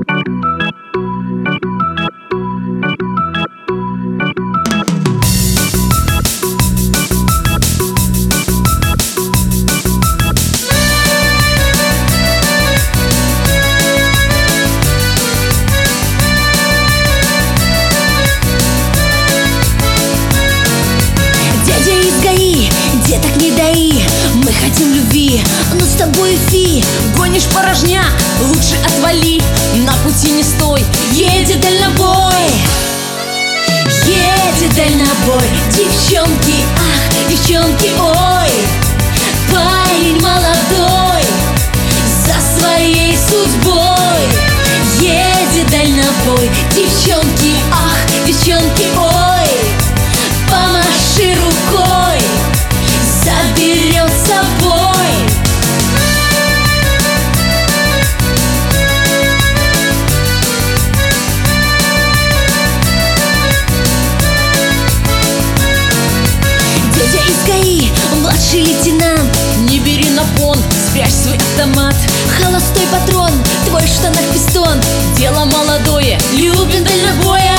Деток не дои, мы хотим любви, но с тобой фи. Гонишь порожня, лучше отвали, на пути не стой, едет дальнобой. Едет дальнобой, девчонки, ах, девчонки, ой. Парень молодой, за своей судьбой. Едет дальнобой, девчонки, ах, девчонки, ой. Помаши рукой, заберет с собой. Дядя из ГАИ, младший лейтенант, не бери на пон, спрячь свой автомат. Холостой патрон, твой в штанах пистон. Дело молодое, любим дальнобоя.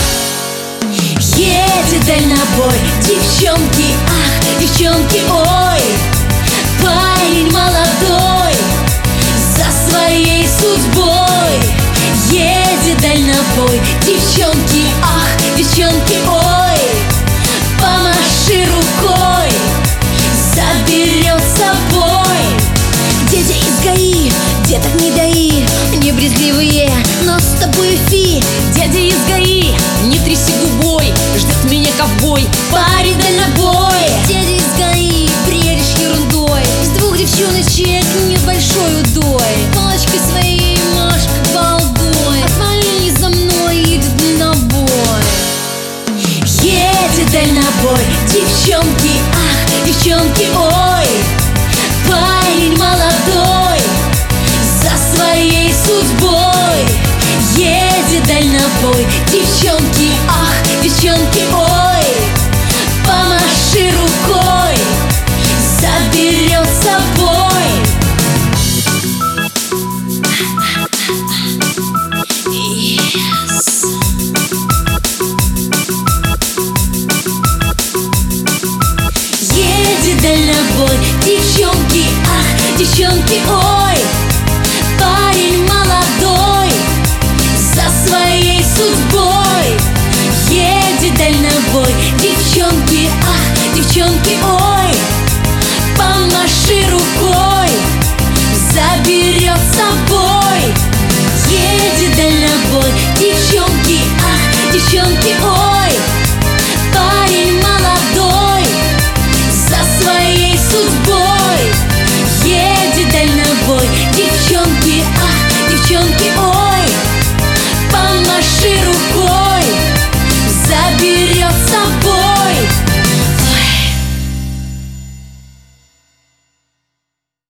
Едет дальнобой, девчонки, ах, девчонки, ой. Парень молодой, за своей судьбой. Едет дальнобой, девчонки, ах, девчонки, ой. Помаши рукой, заберет с собой. Дядя из ГАИ, деток не дои, не брезгливые, но с тобой фи. Дядя из ГАИ, не тряси губой, ждет меня ковбой, парень дальнобой. Дядя из ГАИ, бредишь ерундой, с двух девчоночек небольшой удой. Палочкой своей машь как балдой, отвали за мной, едет дальнобой. Едет дальнобой, девчонки, ах, девчонки, ой. Парень молодой, за своей судьбой. Едет дальнобой, девчонки, ах, девчонки, ой. Помаши рукой, заберет с собой. Yes. Едет дальнобой, девчонки, ах, девчонки, ой.